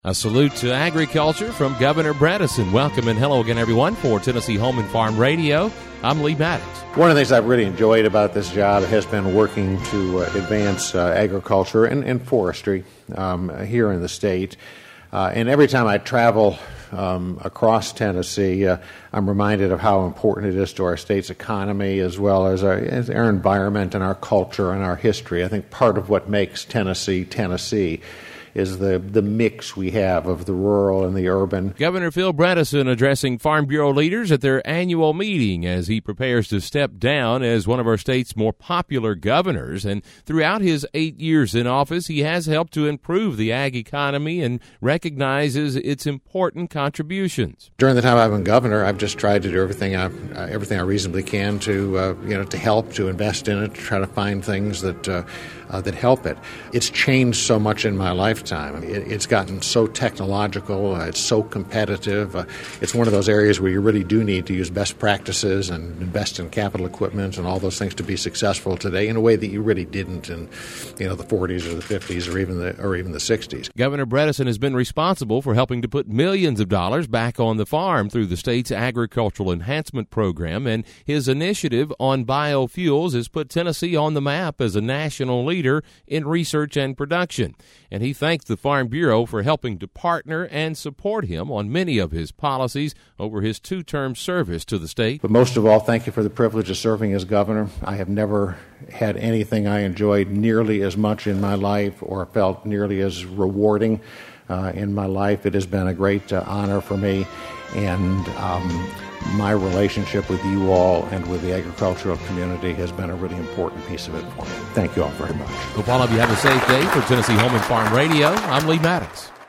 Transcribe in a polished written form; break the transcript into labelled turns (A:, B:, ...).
A: A salute to agriculture from Governor Bredesen. Welcome and hello again, everyone, for Tennessee Home and Farm Radio. I'm Lee Maddox.
B: One of the things I've really enjoyed about this job has been working to advance agriculture and forestry here in the state. And every time I travel across Tennessee, I'm reminded of how important it is to our state's economy as well as our environment and our culture and our history. I think part of what makes Tennessee is the mix we have of the rural and the urban.
A: Governor Phil Bredesen addressing Farm Bureau leaders at their annual meeting as he prepares to step down as one of our state's more popular governors. And throughout his 8 years in office, he has helped to improve the ag economy and recognizes its important contributions.
B: During the time I've been governor, I've just tried to do everything I reasonably can to help, to invest in it, to try to find things that help it. It's changed so much in my lifetime. It's gotten so technological. It's so competitive. It's one of those areas where you really do need to use best practices and invest in capital equipment and all those things to be successful today in a way that you really didn't in the 40s or the 50s or even the 60s.
A: Governor Bredesen has been responsible for helping to put millions of dollars back on the farm through the state's agricultural enhancement program, and his initiative on biofuels has put Tennessee on the map as a national leader in research and production. And he thanked the Farm Bureau for helping to partner and support him on many of his policies over his two-term service to the state.
B: But most of all, thank you for the privilege of serving as governor. I have never had anything I enjoyed nearly as much in my life or felt nearly as rewarding in my life. It has been a great honor for me, and my relationship with you all and with the agricultural community has been a really important piece of it for me. Thank you all very much.
A: Hope all of you have a safe day. For Tennessee Home and Farm Radio, I'm Lee Maddox.